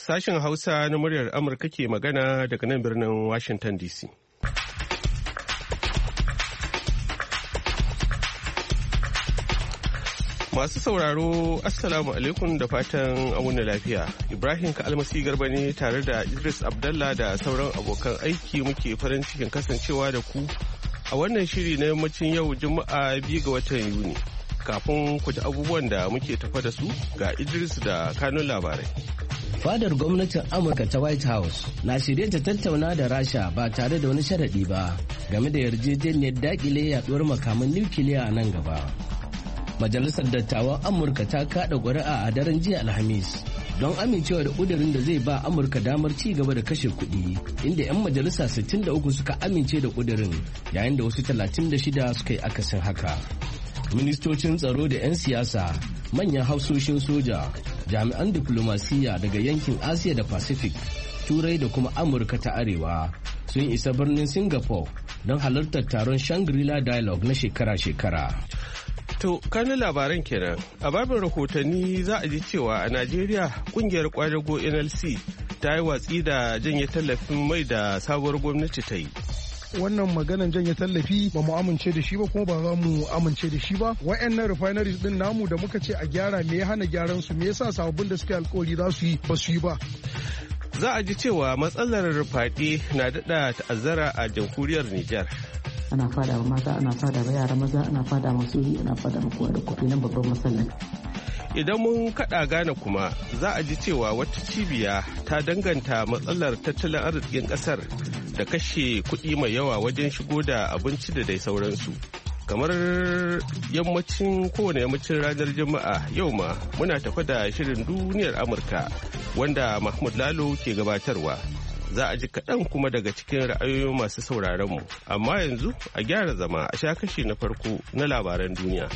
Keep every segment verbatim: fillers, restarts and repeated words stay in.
Sashen Hausa na muryar Amurka ke magana daga nan birnin Washington D C. Masu sauraro, Assalamu alaikum da fatan auna lafiya. Ibrahim Ka'almasi Garba ne tare da Idris Abdallah da sauran abokan aiki muke farin cikin kasancewa da ku a wannan shiri na yammacin yau Juma'a biyu ga watan Yuni. Kafin ku ji abubuwan da muke tafa da su ga Idris da kanun labarai. Fadar gwamnatin Amurka ta White House na shirye ta tattauna da Rasha ba tare da wani sharaɗi ba game da yarjejeniyar dakile yaduwar makaman nukiliya a nan gaba. Majalisar Dattawan Amurka ta kada ƙuri'a a daren jiya Alhamis don amincewa da ƙudurin da zai ba Amurka damar ci gaba da kashe kuɗi, inda 'yan majalisa sittin da uku suka amince da ƙudurin yayin da wasu talatin da shida suka yi akasin haka. Ministocin tsaro da 'yan siyasa, manyan hafsoshin soja, jami'an diflomasiyya daga yankin Asiya da Pacific, Turai da kuma Amurka ta Arewa sun isa birnin Singapore don halartar taron Shangri-La Dialogue na shekara-shekara. To, kanin labaran kenan. A babin rahotanni za a ji cewa a Najeriya kungiyar kwadago N L C ta yi watsi da janye tallafin mai da sabuwar gwamnati ta yi. Wannan maganan janye tallafi ba mu amince da shi ba kuma ba za mu amince da shi ba. Wa'annan refineries din namu da muka ce a gyara, me ya hana gyaran su, me yasa sababbin da suke alkawari za su yi ba su yi ba. Za a ji cewa matsalar fyaɗe na daɗa ta'azzara a jamhuriyar Nijar. Ana fada wa mata, ana fada wa yara maza, ana fada wa soji, ana fada wa kowa da kowa, nan babban matsala. Idan mun kaɗa Ghana kuma za a ji cewa wata cibiya ta danganta matsalar tattalin arzikin ƙasar da kashe kuɗi mai yawa wajen shigo da abinci da dai sauransu. Kamar yammacin kowane yammacin ranar Juma'a yau ma muna tafa da shirin duniyar Amurka wanda Mahmud Lalo ke gabatarwa. Za a ji kaɗan kuma daga cikin ra'ayoyin masu sauraronmu, amma yanzu a gyara zama a sha kashi na farko na labaran duniya.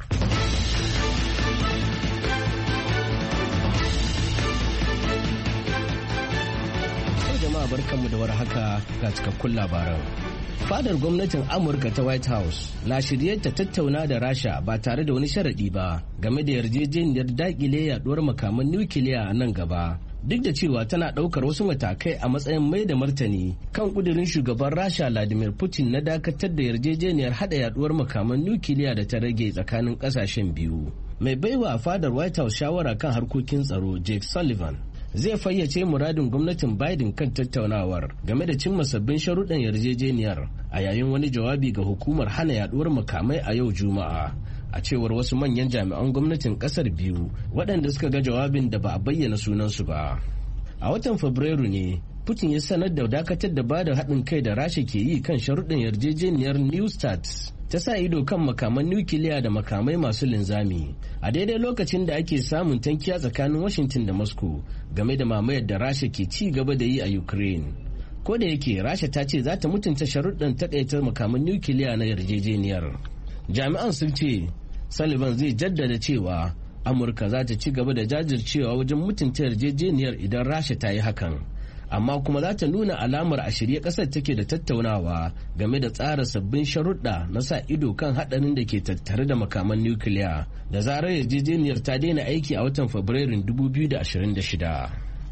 Jama'a barkanmu da warhaka ga cikakkun labaran. Fadar gwamnatin Amurka ta White House na shirye ta tattauna da Rasha ba tare da wani sharaɗi ba game da yarjejeniyar daƙile yaduwar makaman nukiliya a nan gaba. Duk da cewa tana ɗaukar wasu matakai a matsayin mai da martani kan ƙudurin shugaban Rasha Vladimir Putin na dakatar da yarjejeniyar haɗa yaduwar makaman nukiliya da ta rage tsakanin ƙasashen biyu. Mai baiwa fadar White House shawara kan harkokin tsaro Jake Sullivan zai fayyace muradin gwamnatin Biden kan tattaunawar game da cimma sabbin sharuɗan yarjejeniyar a yayin wani jawabi ga hukumar hana yaduwar makamai a yau Juma'a. A cewar wasu manyan jami'an gwamnatin kasar biyu waɗanda suka ga jawabin da ba a bayyana sunansu ba. A watan Fabrairu ne Putin ya sanar da dakatar da bada haɗin kai da Rasha ke yi kan sharuɗin yarjejeniyar New START ta sa ido kan makaman nukiliya da makamai masu linzami a daidai lokacin da ake samun tankiya tsakanin Washington da Moscow game da mamayar da Rasha ke ci gaba da yi a Ukraine. Ko da yake Rasha ta ce za ta mutunta sharuɗin taƙaita makaman nukiliya na yarjejeniyar. Jami'an sun ce Sullivan zai jaddada cewa Amurka za ta ci gaba da jajircewa wajen mutunta yarjejeniyar idan Rasha ta yi hakan, amma kuma za ta nuna alamar a shirye ƙasar take da tattaunawa game da tsara sabbin sharuɗa na sa ido kan haɗarin da ke tattare da makaman nukiliya da zarar yarjejeniyar ta daina aiki a watan Fabrairun dubu biyu da ashirin da shida.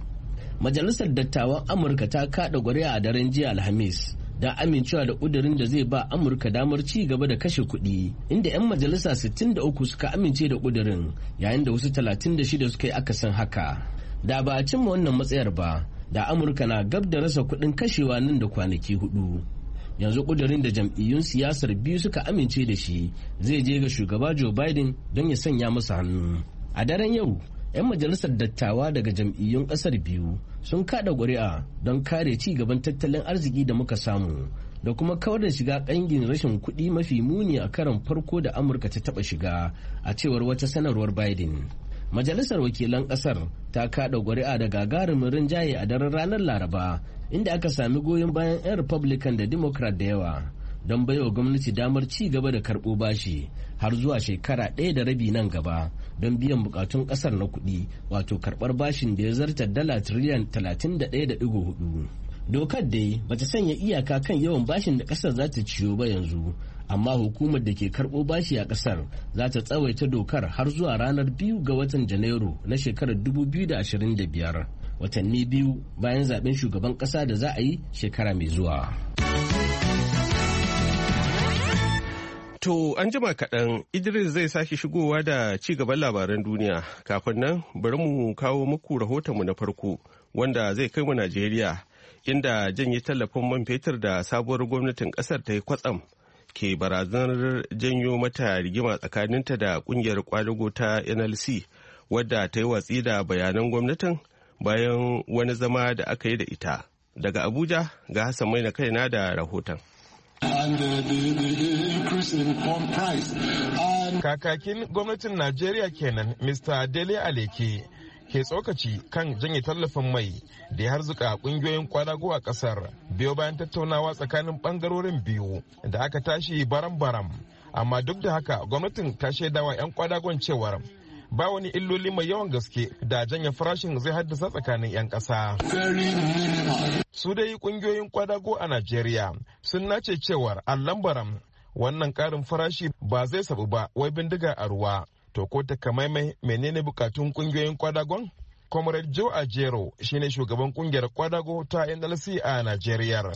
Majalisar Dattawan Amurka ta kaɗa ƙuri'a a daren jiya Alhamis da amincewa da ƙudurin da zai ba Amurka damar ci gaba da kashe kuɗi, inda 'yan majalisa sittin da uku suka amince da ƙudurin yayin da wasu talatin da shida suka yi akasin haka. Da ba a cimma wannan matsayar ba, da Amurka na gab da rasa kuɗin kashewa nan da kwanaki hudu. Yanzu ƙudurin da jam'iyyun siyasar biyu suka amince da shi zai je ga shugaba Joe Biden don ya sanya masa hannu. A daren yau, 'yan majalisar dattawa daga jam'iyyun ƙasar biyu sun kada ƙuri'a don kare ci gaban tattalin arziki da muka samu da kuma kawar da shiga ƙangin rashin kuɗi mafi muni a karon farko da Amurka ta taɓa shiga, a cewar wata sanarwar Biden. Majalisar wakilan ƙasar ta kada ƙuri'a da gagarumin rinjaye a daren ranar Laraba, inda aka sami goyon bayan 'yan Republican da Democrat da yawa don baiwa gwamnati damar ci gaba da karɓo bashi har zuwa shekara ɗaya da rabi nan gaba don biyan bukatun ƙasar na kuɗi, wato karɓar bashin da ya zarta dala tiriliyan talatin da ɗaya da ɗigo hudu. Dokar dai bata sanya iyaka kan yawan bashin da ƙasar za ta ciyo ba yanzu, amma hukumar da ke karɓo bashi a ƙasar za ta tsawaita dokar har zuwa ranar biyu ga watan Janairu na shekarar dubu biyu da ashirin da biyar. watanni biyu bayan zaben shugaban ƙasa da za a yi shekara mai zuwa. To an jima kaɗan Idris zai sake shigowa da ci gaban labaran duniya. Kafin nan bari mu kawo muku rahotonmu na farko wanda zai kai mu Najeriya inda janye tallafin man fetur da sabuwar gwamnatin ƙasar ta yi kwatsam ke barazanar janyo mata rigima tsakaninta da ƙungiyar kwadago ta N L C wadda ta yi watsi da bayanan gwamnatin bayan wani zama da aka yi da ita. Daga Abuja ga Hassan Maina kaina da rahoton. And uh, the, the increase in corn price. And... Kakakin gwamnatin Najeriya kenan Mister Dele Aleke ke tsokaci kan janye tallafin mai da ya harzuka kungiyoyin kwadago a kasar biyo bayan tattaunawa tsakanin bangarorin biyu da aka tashi baram-baram. Amma duk da haka gwamnatin ta shaidawa 'yan kwadagon cewar ba wani illoli mai yawan gaske da janye farashin zai haddasa tsakanin 'yan ƙasa. Su dai kungiyoyin kwadago a Najeriya sun nace cewar allambaram wannan ƙarin farashi ba zai sabu ba wai bindiga a ruwa. To ko takamaimai menene bukatun kungiyoyin kwadagon? Comrade Joe Ajero shine shugaban kungiyar kwadago ta N L C a Najeriya.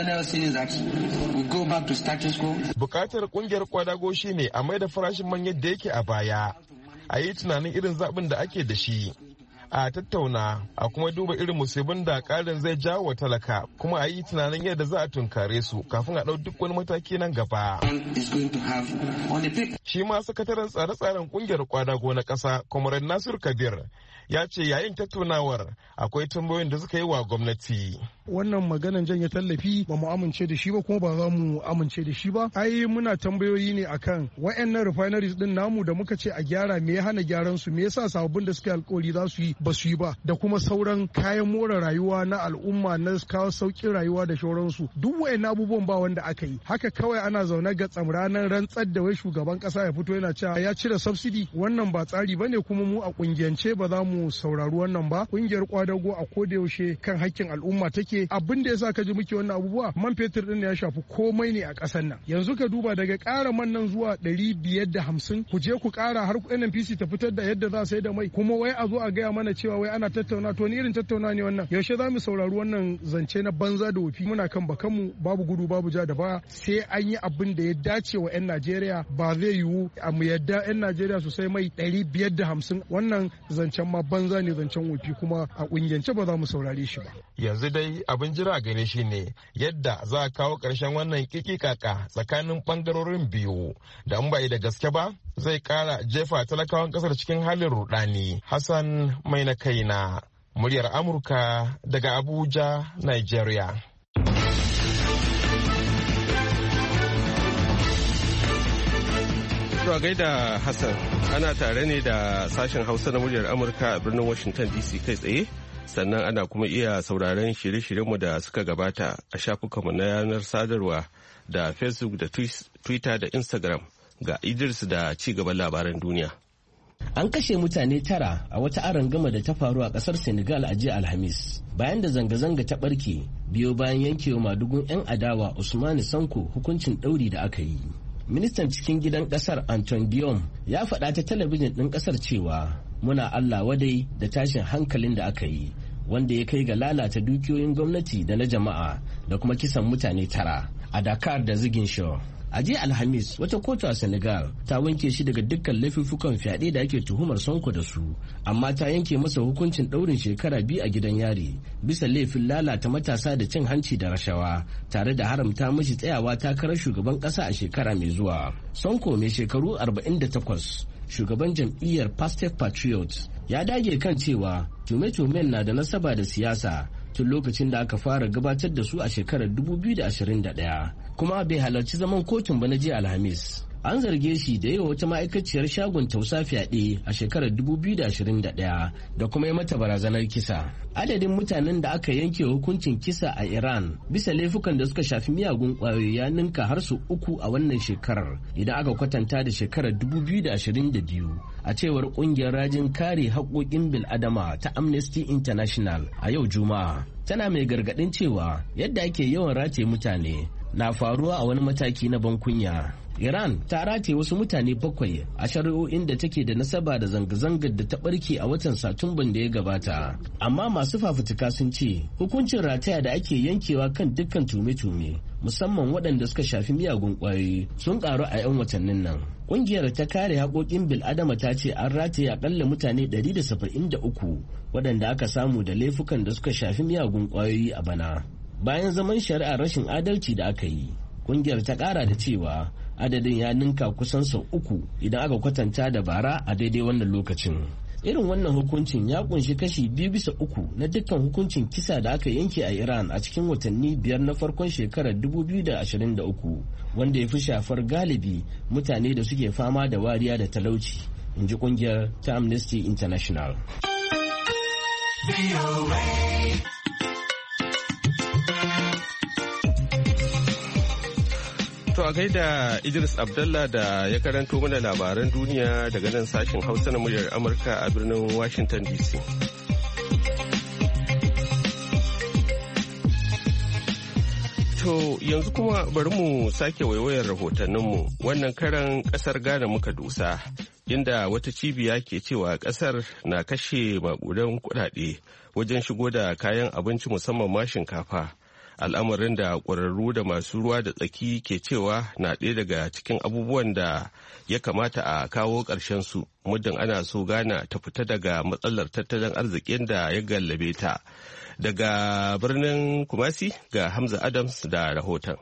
Bukatar kungiyar kwadago shine a mai da farashin man yadda yake a baya. A yi tunanin irin zaɓin da ake da shi, a tattauna a kuma duba irin musibin da ƙarin zai jawo wa talaka, kuma a yi tunanin yadda za a tunkare su kafin a ɗau duk wani mataki nan gaba. Shi ma sakataren tsare-tsaren ƙungiyar kwadago na ƙasa, Comrade Nasir Kabir, ya ce yayin tattaunawar akwai tambayoyin da suka yi wa gwamnati. Wannan maganan janye tallafi ba mu amince da shi ba kuma ba za mu amince da shi ba. Ai muna tambayoyi ne akan wayannan refineries din namu da muka ce a gyara, me ya hana gyaran su, me yasa sababbin da suka alkawari za su yi ba su yi ba, da kuma sauran kayan more rayuwa na al'umma na kawo sauƙin rayuwa da shauransu. Duk wayannan abubuwan ba wanda aka yi. Haka kawai ana zaune ga tsamranan rantsar da wai shugaban kasa ya fito yana cewa ya cire subsidy. Wannan ba tsari bane, kuma mu a kungiyance ba za mu saurari wannan ba. Kungiyar kwadago a koda yaushe kan hakkin al'umma take. Abin da yasa ka ji muke wannan abubuwa, man fetur din ya shafi komai ne a ƙasar nan. Yanzu ka duba daga ƙara man nan zuwa ɗari biyar da hamsin, ku je ku ƙara har N N P C ta fitar da yadda za sai da mai, kuma wai a zo a gaya mana cewa wai ana tattauna. To ni irin tattauna ne wannan? Yaushe za mu saurari wannan zance na banza da wofi? Muna kan bakanmu, babu gudu babu ja da baya, sai an yi abin da ya dace wa 'yan Najeriya. Ba zai yiwu a mu yadda 'yan Najeriya su sai mai ɗari biyar da hamsin. Wannan zancen ma banza ne, zancen wofi, kuma a ƙungiyance ba za mu saurare shi ba. Yanzu dai abin jira gare shi ne yadda za a kawo ƙarshen wannan kikikaka tsakanin ɓangarorin biyu, da an bai da gaske ba zai ƙara jefa talakawan ƙasar cikin halin rudani. Hassan mai na kaina, muryar Amurka daga Abuja, Nigeria. To gaida Hassan, ana tare ne da sashen Hausa na muryar Amurka a birnin Washington D C kai tsaye. Sannan ana kuma iya sauraron shirye-shiryenmu da suka gabata a shafukanmu na yanar sadarwa da Facebook da Twitter da Instagram. Ga Idris da ci gaban labaran duniya. An kashe mutane tara a wata arangama da ta faru a kasar Senegal a jiya Alhamis, bayan da zanga-zanga ta barke biyo bayan yankewa madugun 'yan adawa Usmani Sanko hukuncin ɗauri da aka yi. Ministan cikin gidan kasar Anton Diom ya faɗa ta talabijin ɗin kasar cewa muna Allah wadai da tashin hankalin da aka yi, wanda ya kai ga lalata dukiyoyin gwamnati da na jama'a da kuma kisan mutane tara a Dakar da Ziguinchor. A jiya Alhamis, wata kotu a Senegal ta wanke shi daga dukkan laifuffukan fyaɗe da ake tuhumar Sonko da su, amma ta yanke masa hukuncin ɗaurin shekara biyu a gidan yari bisa laifin lalata matasa da cin hanci da rashawa, tare da haramta mashi tsayawa takarar shugaban ƙasa a shekara mai zuwa. Sonko mai shekaru arba'in da takwas, shugaban jam'iyyar Pastef Patriots, ya dage kan cewa tume-tumen na da nasaba da siyasa tun lokacin da aka fara gabatar da su a shekarar dubu biyu da ashirin da ɗaya, kuma bai halarci zaman kotun ba na jiya Alhamis. An zarge shi da yawa wata ma'aikaciyar shagon tausa fyaɗe a shekarar dubu biyu da ashirin da ɗaya da kuma yi mata barazanar kisa. Adadin mutanen da aka yanke hukuncin kisa a Iran bisa laifukan da suka shafi miyagun ƙwayoyi ya ninka har su uku a wannan shekarar idan aka kwatanta da shekarar dubu biyu da ashirin da biyu, a cewar ƙungiyar rajin kare haƙoƙin bil'adama ta Amnesty International a yau Juma'a. Tana mai gargaɗin cewa yadda ake yawan rataye mutane na faruwa a wani mataki na bankunya. Iran ta rataye wasu mutane bakwai a shari'o'in da take da nasaba da zanga-zangar da ta barke a watan Satumban da ya gabata. Amma masu fafutuka sun ce hukuncin rataya da ake yankewa kan dukkan tume-tume musamman waɗanda suka shafi miyagun ƙwayoyi sun ƙaru a 'yan watannin nan. Ƙungiyar ta kare haƙoƙin bil'adama ta ce an rataye akalla mutane ɗari da saba'in da uku waɗanda aka samu da laifukan da suka shafi miyagun ƙwayoyi a bana. Bayan zaman shari'ar rashin adalci da aka yi, ƙungiyar ta ƙara da cewa adadin ya ninka kusan sau uku idan aka kwatanta da bara a daidai wannan lokacin. Irin wannan hukuncin ya kunshi kashi biyu bisa uku na dukkan hukuncin kisa da aka yanke a Iran a cikin watanni biyar na farkon shekarar dubu biyu da ashirin da uku, wanda ya fi shafar galibi mutane da suke fama da wariya da talauci, in ji kungiyar ta Amnesty International. To a gaida Idris Abdallah da ya karanto mana labaran duniya daga nan sashen Hausa na muryar Amurka a birnin Washington D C. To yanzu kuma bari mu sake waiwayar rahotanninmu. Wannan karan kasar Ghana muka dusa, inda wata cibiya ke cewa kasar na kashe maƙudan kuɗaɗe wajen shigo da kayan abinci musamman ma shinkafa. Al'amarin da ƙwararru da masu ruwa da tsaki ke cewa na ɗaya daga cikin abubuwan da ya kamata a kawo ƙarshen su muddin ana so Ghana ta fita daga matsalar tattalin arzikin da ya gallabe ta. Daga birnin Kumasi ga Hamza Adams da rahoton.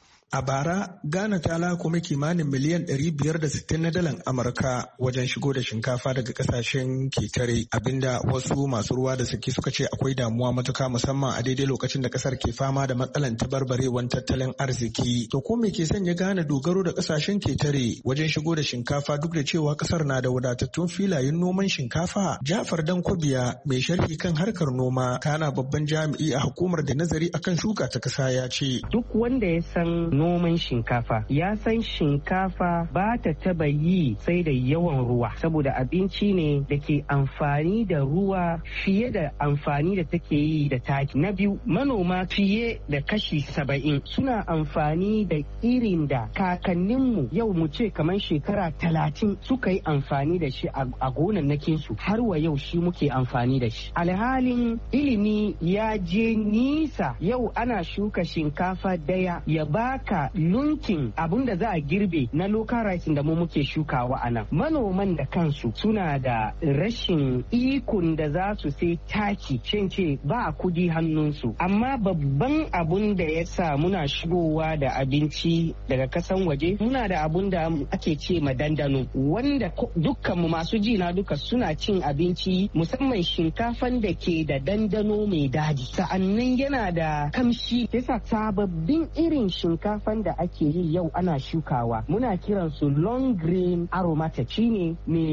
A bara, Ghana ta lakume kimanin miliyan ɗari biyar da sittin na dalar Amurka wajen shigo da shinkafa daga kasashen ketare, abinda wasu masu ruwa da saki suka ce akwai damuwa matuka musamman a daidai lokacin da kasar ke fama da matsalan tabarbarewan tattalin arziki. To ko me ke sanya Ghana dogaro da kasashen ketare wajen shigo da shinkafa duk da cewa kasar na da wadatattun filayen noman shinkafa? Jafar Dankwabiya mai sharhi kan harkar noma kana babban jami'i a hukumar da nazari akan shuka ta kasa ya ce. Duk wanda ya san noman shinkafa ya san shinkafa ba ta taba yi sai da yawan ruwa, saboda abinci ne da ke amfani da ruwa fiye da amfani da take yi da taki. Na biyu, manoma fiye da kashi saba'in suna amfani da irin da kakanninmu yau mu ce kamar shekara talatin suka yi amfani da shi a gonannakinsu, har wa yau shi muke amfani da shi. Alhalin ilimi ya je nisa, yau ana shuka shinkafa daya ya ba ka lunkin abun da za a girbe na local rice da mu muke shukawa a nan. Manoman da kansu suna da rashin ikon da za su sai taki, ce ba kudi hannunsu. Amma babban abun da ya sa muna shigowa da abinci daga kasan waje, muna da abun da ake ce ma dandano, wanda dukkanmu masu ji na duka suna cin abinci, musamman shinkafan da ke da dandano mai daji. Sa'annan yana da kamshi, yasa sababbin irin shinkafa shinkafan da ake yi yau ana shukawa muna kiran su long grain aromatic, shine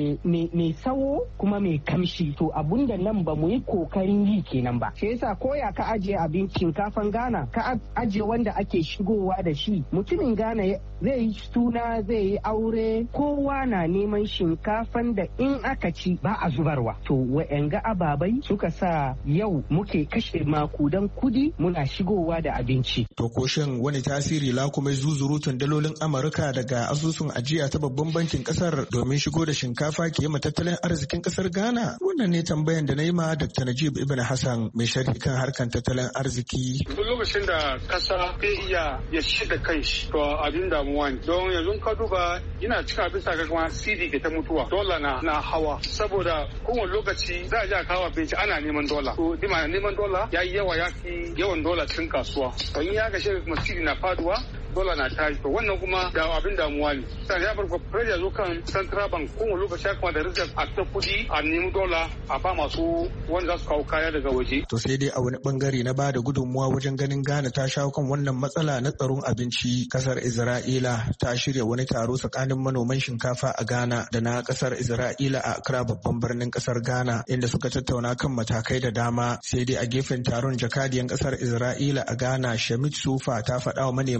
mai sawo kuma mai kamshi. To abunda nan ba mu yi kokarin yi kenan ba, shi yasa koya ka ajiye abin shinkafan Ghana ka ajiye wanda ake shigowa da shi, mutumin Ghana zai yi suna, zai yi aure, kowa na neman shinkafan da in aka ci ba a zubarwa. To wa'yanga ababai suka sa yau muke kashe makudan kudi muna shigowa da abinci. To ko shin wani tasiri la kuma zuzurutun dalolin Amurka daga asusun ajiya ta babban bankin kasar domin shigo da shinkafa ke yi tattalin arzikin kasar Ghana? Wannan ne tambayan da na yi ma Doctor Najib Ibn Hassan mai sharhi kan harkan tattalin arziki. Duk lokacin da kasa bai iya ya ci da kanshi to abin damuwa ne. Don yanzu ka duba yana cika bisa ga kuma C D ke ta mutuwa, dola na na hawa, saboda kowane lokaci za a ji a kawo abinci ana neman dola. To dima neman dola ya yi yawa ya fi yawan dola cikin kasuwa. To in ya gashe kuma C D na faduwa, dola na tashi, to wannan kuma da abin damuwa ne. Sai ya bar kwakwar ya zo kan central bank kowane lokaci ya kuma da reserve a ta kudi a nemi dola a ba masu wanda za su kawo kaya daga waje. To sai dai a wani bangare na ba da gudunmuwa wajen ganin Ghana ta shawo kan wannan matsala na tsaron abinci, kasar Isra'ila ta shirya wani taro tsakanin manoman shinkafa a Ghana da na kasar Isra'ila a Accra babban birnin kasar Ghana, inda suka tattauna kan matakai da dama. Sai dai a gefen taron jakadiyan kasar Isra'ila a Ghana Shamit Sufa ta faɗa wa manema labarai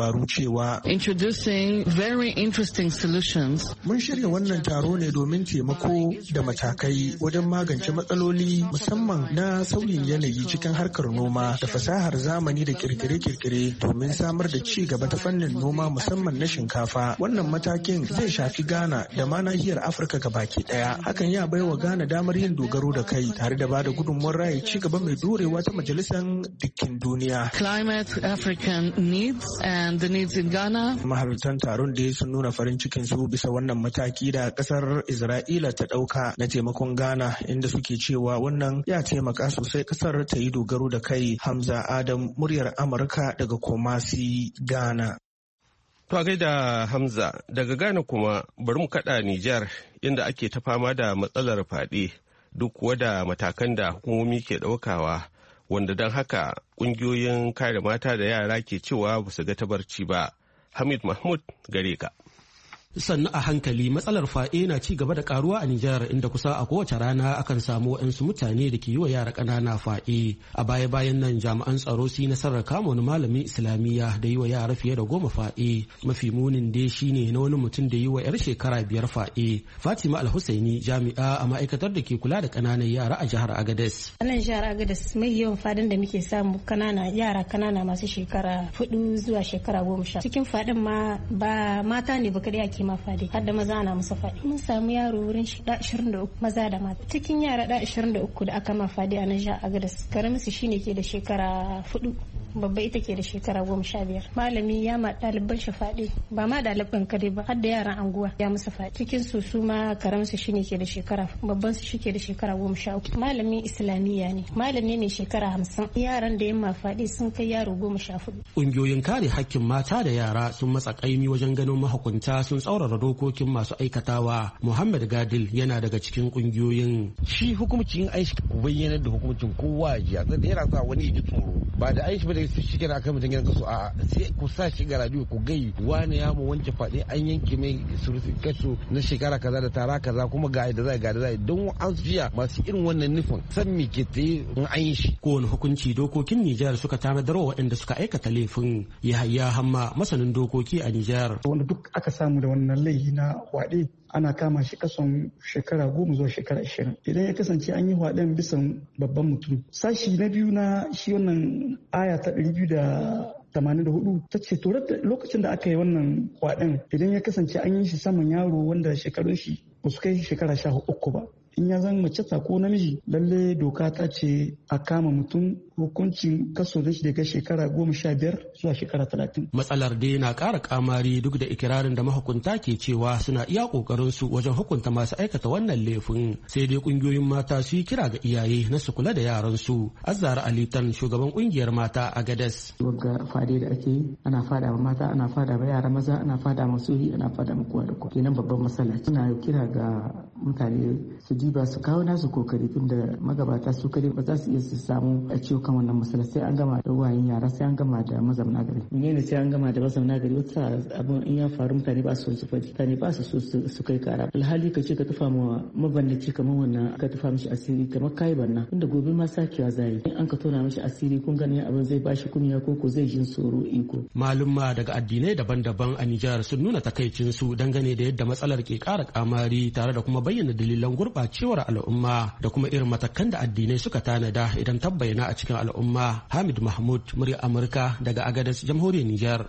labaru cewa introducing very interesting solutions. Mun shirya wannan taro ne domin taimako da matakai wajen magance matsaloli musamman na sauyin yanayi cikin harkar noma da fasahar zamani da kirkire-kirkire domin samar da ci gaba ta fannin noma musamman na shinkafa. Wannan matakin zai shafi Ghana da ma nahiyar Afirka gabaki daya. Hakan ya baiwa Ghana damar yin dogaro da kai tare da bada gudunmuwar raye ci gaba mai dorewa ta majalisar dukkin duniya. Climate, African needs and the needs in Ghana. Mahalartan taron da sun nuna farin cikin su bisa wannan mataki da kasar Isra'ila ta dauka na taimakon Ghana, inda suke cewa wannan ya taimaka sosai kasar ta yi dogaro da kai. Hamza Adam, muryar Amurka daga Kumasi, Ghana. To a gaida Hamza, daga Ghana kuma bari mu kada Nijar inda ake ta fama da matsalar fyaɗe duk kuwa da matakan da hukumomi ke ɗaukawa, wanda don haka ƙungiyoyin kare mata da yara ke cewa ba su ga tabarci ba. Hamid Mahmud gare ka. Sannu a hankali matsalar fa'e na ci gaba da karuwa a Nijar, inda kusa a kowace rana akan samu waɗansu mutane da ke yi wa yara ƙanana fa'e. A baya bayan nan jami'an tsaro su yi nasarar kama wani malamin Islamiyya da yi wa yara fiye da goma fa'e. Mafi munin dai shine na wani mutum da yi wa yar shekara biyar fa'e. Fatima Alhusaini, jami'a a ma'aikatar da ke kula da ƙananan yara a jihar Agadez. A nan jihar Agadez mai yawan fadin da muke samu kanana yara kanana masu shekara hudu zuwa shekara goma sha. Cikin fadin ma ba mata ne ba kadai ake ma fadi, har da maza ana musu fadi. Mun samu yaro wurin shi da ashirin da uku maza da mata. Cikin yara da ashirin da uku da aka ma fadi a nan jihar Agadez, karamin su shine ke da shekara hudu, babba ita ke da shekara goma sha biyar. Malami ya ma ɗaliban shi faɗi, ba ma ɗaliban kadai ba, har da yaran anguwa ya musu faɗi. Cikin su su ma karamin su shine ke da shekara, babban su shi ke da shekara goma sha uku. Malamin Islamiyya ne, malami ne shekara hamsin. Yaran da yamma faɗi sun kai yaro goma sha hudu. Ƙungiyoyin kare hakkin mata da yara sun matsa ƙaimi wajen ganin mahukunta sun tsaurara dokokin masu aikatawa. Muhammad Gadil yana daga cikin ƙungiyoyin. Shi hukumcin aiki ku bayyana da hukumcin kowa ya da yana sa wani ya ji tsoro. Ba da aiki ba da shi kenan akan mutum gidan kaso a sai ku sa shi ga radio ku gai wani ya mu wanke faɗi an yanke mai surutu kaso na shekara kaza da tara kaza kuma ga da zai ga da zai don an jiya masu irin wannan nufin san me ke tayi in an yi shi. Kowane hukunci dokokin Nijar suka tanadar wa waɗanda suka aikata laifin. Yahaya Hamma, masanin dokoki a Nijar. Wanda duk aka samu da wannan laifi na waɗe ana kama shi kason shekara goma zuwa shekara ashirin idan ya kasance an yi hwaɗen bisan babban mutum. Sashi na biyu na shi wannan aya ta ɗari biyu da tamanin da hudu ta ce to lokacin da aka yi wannan hwaɗen idan ya kasance an yi shi saman yaro wanda shekarun shi ba su kai shekara sha uku ba, in ya zan mace ta ko namiji lalle doka ta ce a kama mutum hukuncin kaso da shi daga shekara goma sha biyar zuwa shekara talatin. Matsalar dai na ƙara kamari duk da ikirarin da mahukunta ke cewa suna iya ƙoƙarin su wajen hukunta masu aikata wannan laifin, sai dai ƙungiyoyin mata su yi kira ga iyaye na su kula da yaran su. Azzara Alitan, shugaban ƙungiyar mata a Gadas. Wagga fade da ake yi ana fada ma mata, ana fada ma yara maza, ana fada ma sohi, ana fada ma kowa da kowa. Kenan babban matsala. Suna kira ga mutane su diba su kawo nasu kokari tunda magabata su kare ba za su iya su samu a ciwo kan wannan matsala, sai an gama da wayan yara, sai an gama da mazamna gari. Ne sai an gama da mazamna gari, wata abin in ya faru mutane ba su su faɗi, mutane ba su so su kai kara. Alhali ka ce ka tufa ma mabannaci kamar wannan, ka tufa mishi asiri kamar kai banna, inda gobe ma sakewa zai in an ka tona mishi asiri kun gani abin zai bashi kunya ko ko zai jin tsoro iko. Malumma daga addinai daban-daban a Nijar sun nuna takaicin su dangane da yadda matsalar ke ƙara kamari, tare da kuma bayyana dalilan gurɓacewar al'umma da kuma irin matakan da addinai suka tanada idan tabbayana a cikin al'umma. Hamid Mahmud, murya Amurka daga Agadez, jamhuriyar Nijar.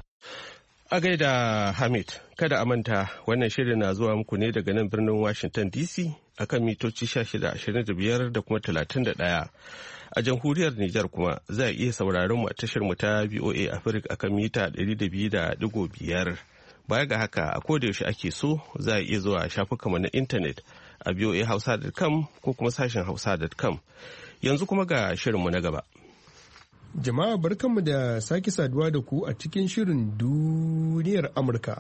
A gaida Hamid, kada a manta wannan shirin na zuwa muku ne daga nan birnin Washington D C akan mitoci shida ashirin da biyar da kuma talatin da ɗaya. A jamhuriyar Nijar kuma za a iya sauraron mu a tashar mu ta V O A Africa akan mita ɗari da biyu da ɗigo biyar. Baya ga haka a koda yaushe ake so za a iya zuwa shafukanmu na intanet a v o a hausa dot com ko kuma sashen hausa dot com. Yanzu kuma ga shirinmu na gaba. Jama'a barkanmu da sake saduwa da ku a cikin shirin duniyar Amurka.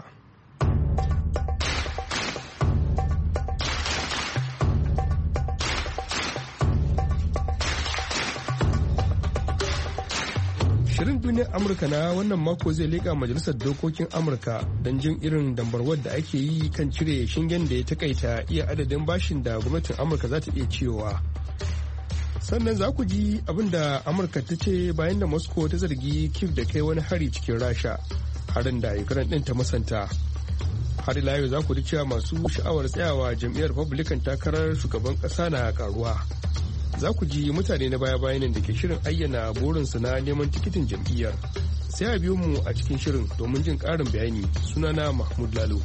Shirin duniyar Amurka na wannan mako zai leƙa Majalisar Dokokin Amurka don jin irin dambarwar da ake yi kan cire shingen da ya takaita iya adadin bashin da gwamnatin Amurka za ta iya ciyowa. Sannan za ku ji abin da Amurka ta ce bayan da Moscow ta zargi Kyiv da kai wani hari cikin Rasha, harin da Ukraine ɗin ta musanta. Har ila yau za ku ji cewa masu sha'awar tsayawa jam'iyyar Republican takarar shugaban ƙasa na karuwa. Za ku ji mutane na baya-bayan da ke shirin ayyana burinsu na neman tikitin jam'iyyar. Sai a biyo mu a cikin shirin domin jin ƙarin bayani. Sunana Mahmud Lalo.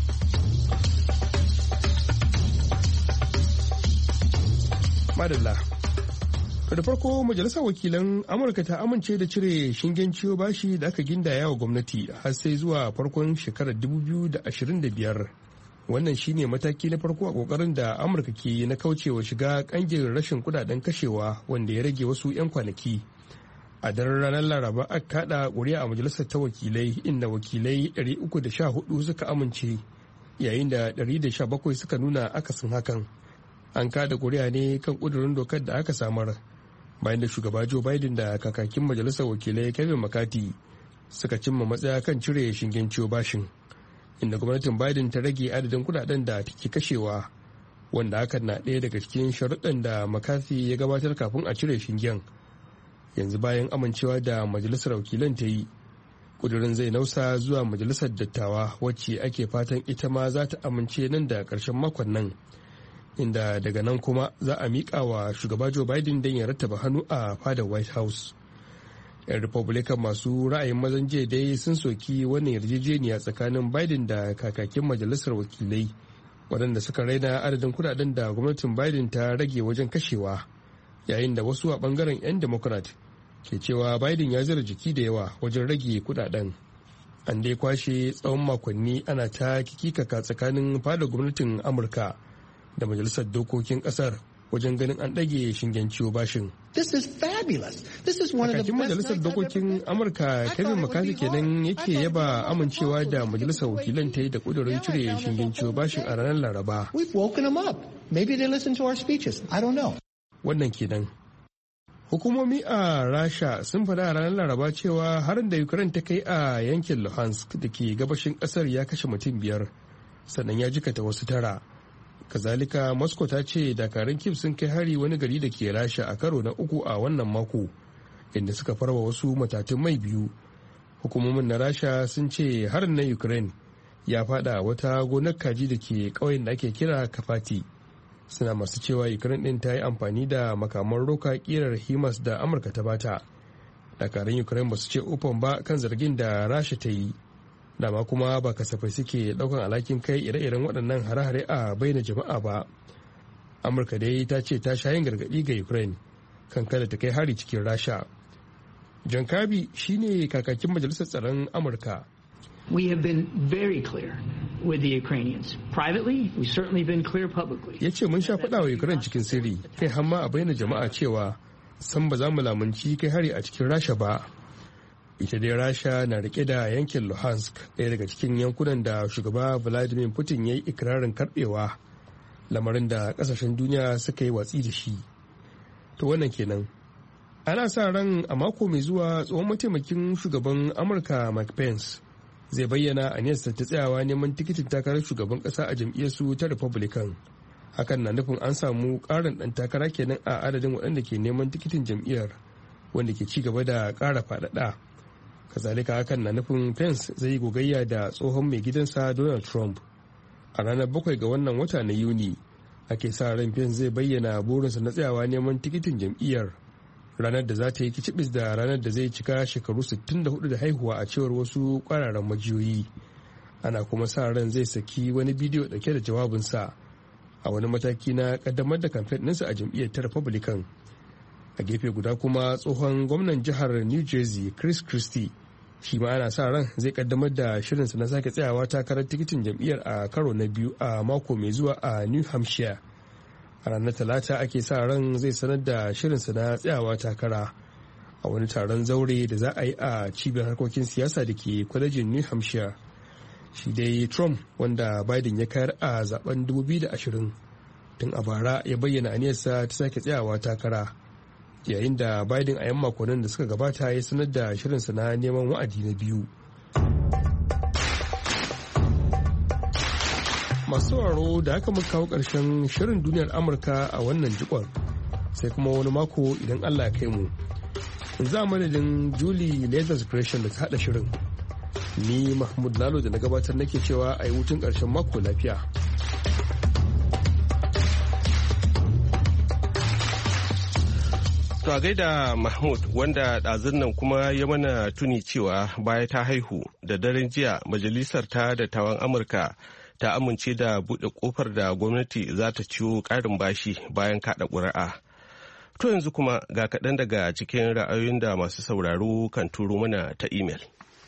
Madalla. Da farko majalisar wakilan Amurka ta amince da cire shingen ciwo bashi da aka gindaya wa gwamnati har sai zuwa farkon shekarar dubu biyu da ashirin da biyar. Wannan shine mataki na farko a kokarin da Amurka ke na kaucewa shiga kangin rashin kudaden kashewa wanda ya rage wasu 'yan kwanaki. A daren ranar Laraba aka kada ƙuri'a a majalisar ta wakilai inda wakilai ɗari uku da sha hudu suka amince yayin da ɗari da sha bakwai suka nuna akasin hakan. An kada ƙuri'a ne kan ƙudurin dokar da aka samar bayan da shugaba Joe Biden da kakakin majalisar wakilai Kevin McCarthy suka cimma matsaya kan cire shingen ciwo bashin, inda gwamnatin Biden ta rage adadin kudaden da take kashewa, wanda hakan na ɗaya daga cikin sharuɗan da McCarthy ya gabatar kafin a cire shingen. Yanzu bayan amincewa da majalisar wakilan ta yi, kudurin zai nausa zuwa majalisar dattawa wacce ake fatan ita ma za ta amince nan da ƙarshen makon nan, inda daga nan kuma za a miƙa wa shugaba Joe Biden don ya rattaba hannu a fadar White House. 'Yan Republican masu ra'ayin mazan jiya dai sun soki wannan yarjejeniya tsakanin Biden da kakakin majalisar wakilai, waɗanda suka raina adadin kudaden da gwamnatin Biden ta rage wajen kashewa, yayin da wasu a ɓangaren 'yan Democrat ke cewa Biden ya zira jiki da yawa wajen rage kudaden. An dai kwashe tsawon makonni ana ta kikikaka tsakanin fadar gwamnatin Amurka da majalisar dokokin kasar wajen ganin an ɗage shingen ciwo bashin. Kakakin majalisar dokokin Amurka Kevin McCarthy kenan yake yaba amincewa da majalisar wakilan ta yi da ƙudurin cire shingen ciwo bashin a ranar Laraba. Wannan kenan. Hukumomi a Rasha sun faɗa a ranar Laraba cewa harin da Ukraine ta kai a yankin Luhansk da ke gabashin ƙasar ya kashe mutum biyar, sannan ya jikata wasu tara. Kazalika Moscow ta ce dakarun Kyiv sun kai hari wani gari da ke Rasha a karo na uku a wannan mako, inda suka farwa wasu matatun mai biyu. Hukumomin na Rasha sun ce harin na Ukraine ya fada wata gonar kaji da ke ƙauyen da ake kira Kafati. Suna masu cewa Ukraine din ta yi amfani da makaman roka kirar HIMARS da Amurka ta bata. Dakarun Ukraine ba su ce ufan ba kan zargin da Rasha ta yi. Dama kuma ba kasafai suke daukan alhakin kai ire-iren waɗannan hare-hare a baina jama'a ba. Amurka dai ta ce ta sha yin gargaɗi ga Ukraine kan kada ta kai hari cikin Rasha. John Kirby shine kakakin majalisar tsaron Amurka. We have been very clear with the Ukrainians. Privately, we've certainly been clear publicly. Ya ce mun sha faɗa wa Ukraine cikin sirri, kai hamma a bayyana jama'a cewa san ba za mu lamunci kai hari a cikin Rasha ba. Ita dai Rasha na rike da yankin Luhansk, ɗaya daga cikin yankunan da shugaba Vladimir Putin ya yi ikirarin karɓewa, lamarin da ƙasashen duniya suka yi watsi da shi. To wannan kenan. Ana sa ran a mako mai zuwa tsohon mataimakin shugaban Amurka Mike Pence zai bayyana aniyarsa ta tsayawa neman tikitin takarar shugaban kasa a jam'iyyarsu ta Republican. Hakan na nufin an samu ƙarin ɗan takara kenan a adadin waɗanda ke neman tikitin jam'iyyar, wanda ke ci gaba da ƙara faɗaɗa. Kazalika hakan na nufin Pence zai yi gogayya da tsohon mai gidansa Donald Trump. A ranar bakwai ga wannan wata na Yuni ake sa ran Pence zai bayyana burinsa na tsayawa neman tikitin jam'iyyar, ranar da za ta yi kicibis da ranar da zai cika shekaru sittin da hudu da haihuwa a cewar wasu kwararan majiyoyi. Ana kuma sa ran zai saki wani bidiyo dauke da jawabinsa a wani mataki na kaddamar da kamfen ɗinsa a jam'iyyar ta Republican. A gefe guda kuma tsohon gwamnan jihar New Jersey Chris Christie shi ma ana sa ran zai kaddamar da shirinsa na sake tsayawa takarar tikitin jam'iyyar a karo na biyu a mako mai zuwa a New Hampshire. A ranar Talata ake sa ran zai sanar da shirinsa na tsayawa takara a wani taron zaure da za a yi a cibiyar harkokin siyasa da ke kwalejin New Hampshire. Shi dai Trump, wanda Biden ya kayar a zaben dubu biyu da ashirin, tun a bara ya bayyana aniyarsa ta sake tsayawa takara, yayin da Biden a yan makonnin da suka gabata ya sanar da shirinsa na neman wa'adi na biyu. Masu sauraro da aka muka kawo ƙarshen shirin duniyar Amurka a wannan jikon, sai kuma wani mako idan Allah ya kai mu. Za a madadin Julie Leathers Gresham da ta haɗa shirin, Ni Mahmud Lalo da na gabatar nake cewa a yi hutun ƙarshen mako lafiya. To a gaida Mahmud wanda ɗazun nan kuma ya mana tuni cewa baya ta haihu da daren jiya majalisar ta dattawan Amurka ta amince da buɗe ƙofar da gwamnati za ta ciwo ƙarin bashi bayan kaɗa ƙuri'a. To yanzu kuma ga kaɗan daga cikin ra'ayoyin da masu sauraro kan turo mana ta imel.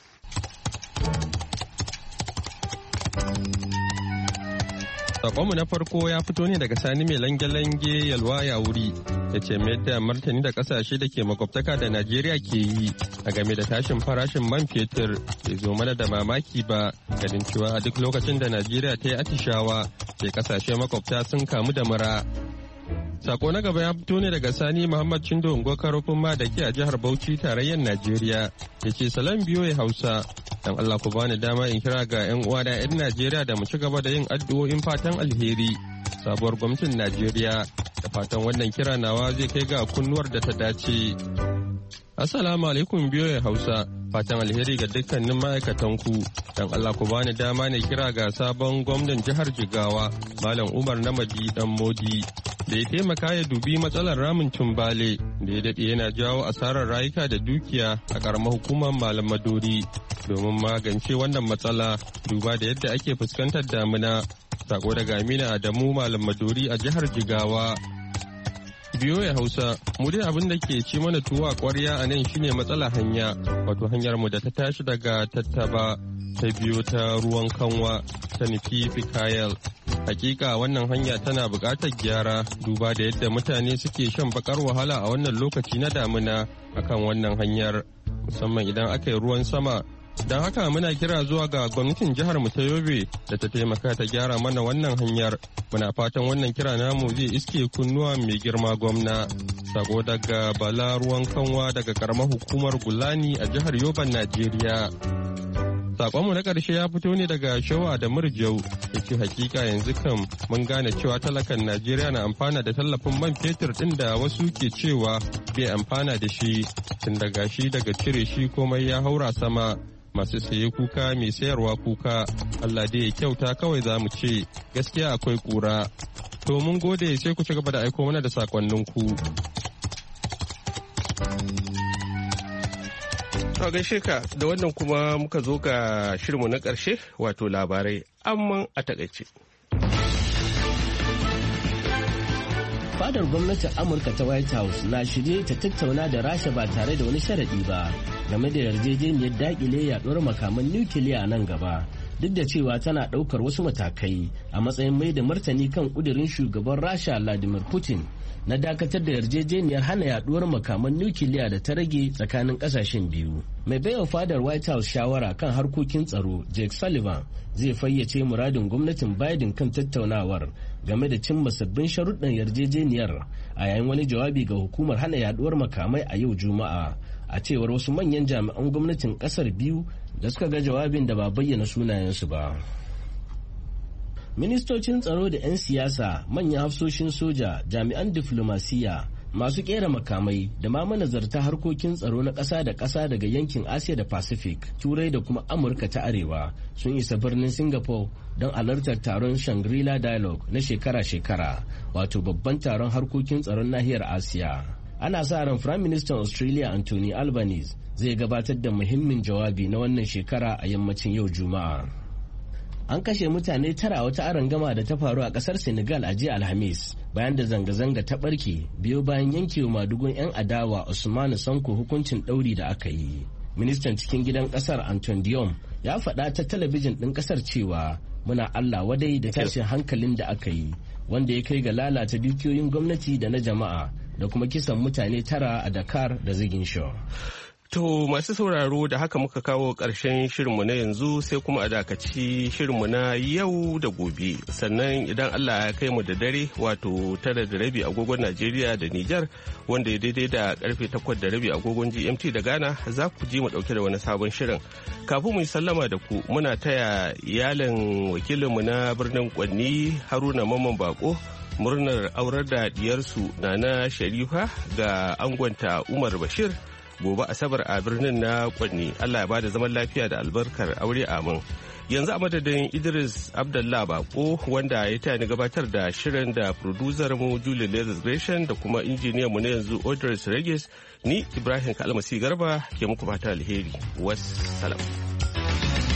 Sakonmu na farko ya fito ne daga Sani mai lange-lange yalwa ya wuri ya ce mai da martani da kasashe da ke makwabtaka da Najeriya ke yi a game da tashin farashin man fetur bai zo mana da mamaki ba ganin cewa a duk lokacin da Najeriya ta yi atishawa sai kasashe makwabta sun kamu da mura. Sako na gaba ya fito ne daga Sani Muhammad Chindo Ungo Karofin ma da ke a jihar Bauchi tarayyar Najeriya ya ce salam biyo ya Hausa. Dan Allah ku bani dama in kira ga 'yan uwa da 'yan Najeriya da mu ci gaba da yin addu'o'in fatan alheri. Sabuwar gwamnatin Najeriya da fatan wannan kira nawa zai kai ga kunnuwar da ta dace. Assalamu alaikum biyo ya Hausa. Fatan alheri ga dukkanin ma'aikatan ku. Dan Allah ku bani dama ne kira ga sabon gwamnan jihar Jigawa Malam Umar Namadi Dan Modi da ya taimaka ya dubi matsalar ramin Tumbale da ya daɗe yana jawo asarar rayuka da dukiya a ƙaramar hukumar Malam Madori domin magance wannan matsala duba da yadda ake fuskantar damina. Sako daga Amina Adamu Malam Madori a jihar Jigawa. Biyo ya Hausa, mu dai abin da ke ci mana tuwo a ƙwarya a nan shine matsala hanya, wato hanyar mu da ta tashi daga Tattaba ta biyo ta ruwan kanwa ta nufi Fikayel. Hakika wannan hanya tana buƙatar gyara duba da yadda mutane suke shan bakar wahala a wannan lokaci na damina akan wannan hanyar musamman idan aka yi ruwan sama. Don haka muna kira zuwa ga gwamnatin jihar mu ta Yobe da ta taimaka ta gyara mana wannan hanyar. Muna fatan wannan kira namu zai iske kunnuwa mai girma gwamna. Sako daga Bala ruwan kanwa daga karamar hukumar Gulani a jihar Yoban, Najeriya. Sakonmu na ƙarshe ya fito ne daga Shawa da Murjau da ce hakika yanzu kam mun gane cewa talakan Najeriya na amfana da tallafin man fetur ɗin da wasu ke cewa bai amfana da shi tun daga shi daga cire shi komai ya haura sama. Masu saye kuka mai sayarwa kuka Allah dai ya kyauta kawai za mu ce gaskiya akwai kura. To mun gode sai ku ci gaba da aiko mana da sakonninku. To gaishe ka da wannan kuma muka zo ga shirinmu na ƙarshe wato labarai amma a takaice. Fadar gwamnatin Amurka ta White House na shirye ta tattauna da Rasha ba tare da wani sharaɗi ba game da yarjejeniyar daƙile yaɗuwar makaman nukiliya nan gaba. Duk da cewa tana ɗaukar wasu matakai a matsayin mai da martani kan ƙudurin shugaban Rasha Vladimir Putin na dakatar da yarjejeniyar hana yaduwar makaman nukiliya da ta rage tsakanin kasashen biyu. Mai baiwa fadar White House shawara kan harkokin tsaro Jake Sullivan zai fayyace muradin gwamnatin Biden kan tattaunawar game da cimma sabbin sharuɗan yarjejeniyar a yayin wani jawabi ga hukumar hana yaduwar makamai a yau Juma'a, a cewar wasu manyan jami'an gwamnatin kasar biyu da suka ga jawabin da ba bayyana sunayensu ba. Ministocin tsaro da 'yan siyasa, manyan hafsoshin soja, jami'an diflomasiya, masu kera makamai da ma manazarta harkokin tsaro na ƙasa da ƙasa daga yankin Asiya da Pacific, Turai da kuma Amurka ta Arewa sun isa birnin Singapore don halartar taron Shangri-La Dialogue na shekara-shekara, wato babban taron harkokin tsaron nahiyar Asiya. Ana sa ran Prime Minister Australia Anthony Albanese zai gabatar da muhimmin jawabi na wannan shekara a yammacin yau Juma'a. An kashe mutane tara wata arangama da ta faru a kasar Senegal a jiya Alhamis bayan da zanga-zanga ta barke biyo bayan yankewa madugun 'yan adawa Usmanu Sanko hukuncin ɗauri da aka yi. Ministan cikin gidan kasar Anton Diom ya faɗa ta talabijin ɗin kasar cewa muna Allah wadai da tashin hankalin da aka yi wanda ya kai ga lalata dukiyoyin gwamnati da na jama'a da kuma kisan mutane tara a Dakar da Ziguinchor. To masu sauraro da haka muka kawo ƙarshen shirinmu na yanzu sai kuma a dakaci shirinmu na yau da gobe. Sannan idan Allah ya kai mu da dare wato tara da rabi agogon Najeriya da Nijar wanda ya daidai da karfe takwas da rabi agogon G M T da Ghana za ku ji mu ɗauke da wani sabon shirin. Kafin mu yi sallama da ku muna taya iyalin wakilinmu na birnin Kwanni Haruna Mamman Bako murnar aurar da diyarsu Nana Sharifa ga angonta Umar Bashir gobe Asabar a birnin na Kwanni. Allah ya bada zaman lafiya da albarkar aure amin. Yanzu a madadin Idris Abdullah Bako wanda ya taya ni gabatar da shirin da producer mu Julie Leathers Gresham da kuma injiniyan mu na yanzu Audrey Regis, ni Ibrahim Kalmasi Garba ke muku fata alheri. Wassalam.